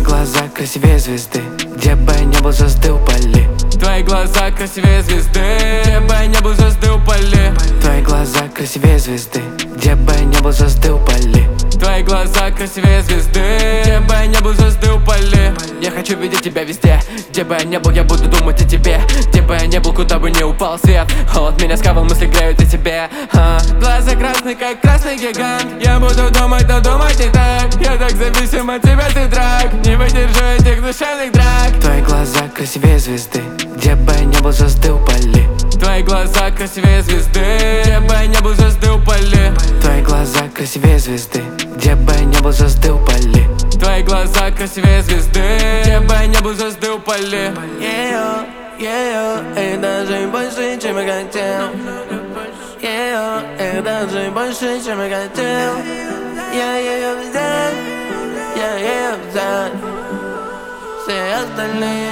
глаза красивее звезды, где бы я не был, звезды упали. Твои глаза красивее звезды, где бы я не был, звезды упали. Твои глаза красивее звезды, где бы я не был, звезды упали. Твои глаза красивее звезды, где бы я не был, звезды упали. Я хочу видеть тебя везде, где бы я не был, я буду думать о тебе. Где бы я не был, куда бы не упал свет, холод меня сковал, мысли греют о тебе. Глаза красные, как красный гигант. Я буду думать, но думать не так. Я так зависим от тебя, ты драк. Не выдержу этих душевных драк. Твои глаза красивее звезды, где бы я не был, звезды упали. Твои глаза красивее звезды, где бы я не был, звезды упали. Твои глаза красивее звезды, где бы я не был, звезды упали. Твои глаза красивее звезды, где бы я не был, звезды упали. Эх, даже больше, чем я хотел. Эх, даже больше, чем я хотел. Я ее взял, я ее взял. Все остальные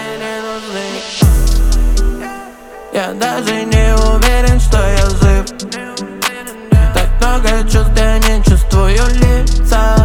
не нужны. Я даже не уверен, что я жив. Так много чувств, я не чувствую лица.